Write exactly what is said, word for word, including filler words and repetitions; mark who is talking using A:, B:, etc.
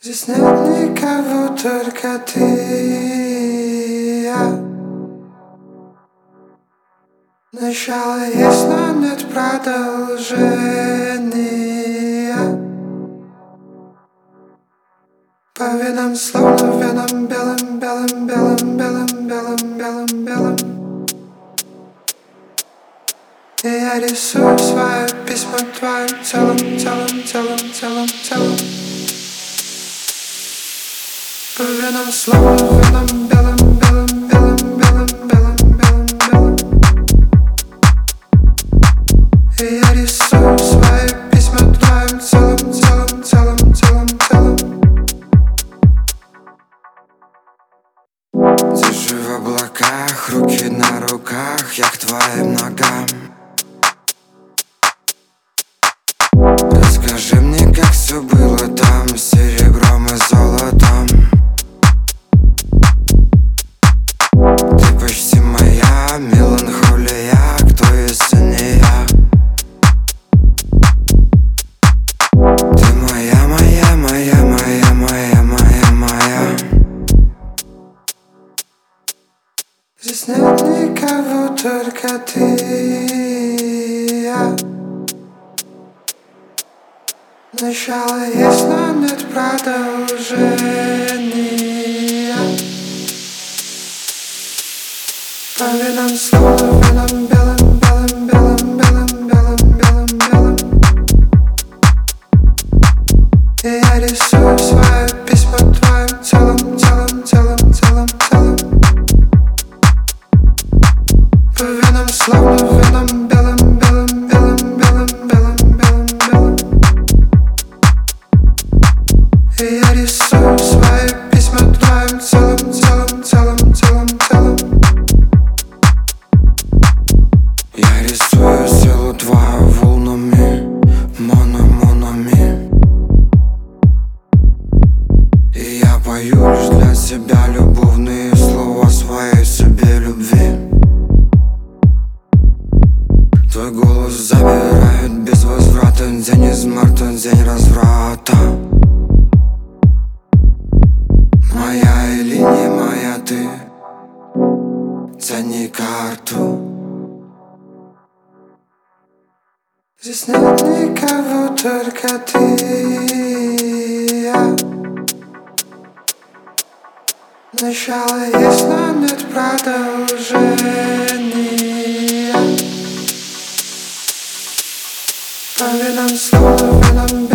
A: Здесь нет никого, только ты и я. Начало есть, но нет продолжения. По венам словно веном белым, белым, белым, белым, белым, белым, белым. И я рисую свое письмо твоим телом, телом, телом, телом, телом. По венам словно веном белым, белым, белым, белым, белым, белым, белым. И я рисую свои письма твоим телом, телом, телом, телом, телом. Держи в облаках, руки на руках, я к твоим ногам. Расскажи мне, как все было там, с серебром и золотом. Ты почти моя меланхолия, кто если не я? Ты моя, моя, моя, моя, моя, моя, моя. Здесь нет никого, только ты и я. Начало есть, но нет продолжения. По венам словно веном белым, белым, белым, белым, белым, белым, белым. И я рисую свои письма твоим телом, телом, телом, телом, телом. По венам словно веном белым, белым, белым, белым, белым, белым, белым. И я рисую свои письма твоим телом, телом, телом, телом, телом. Я рисую силу твою волнами, мономонами. И я пою лишь для себя любовные слова своей себе любви. Твой голос забирает без возврата. День из марта, день разврата. Моя или не моя ты, тяни карту. Здесь нет никого, только ты и я. Начало есть, но нет продолжения. По венам словно веном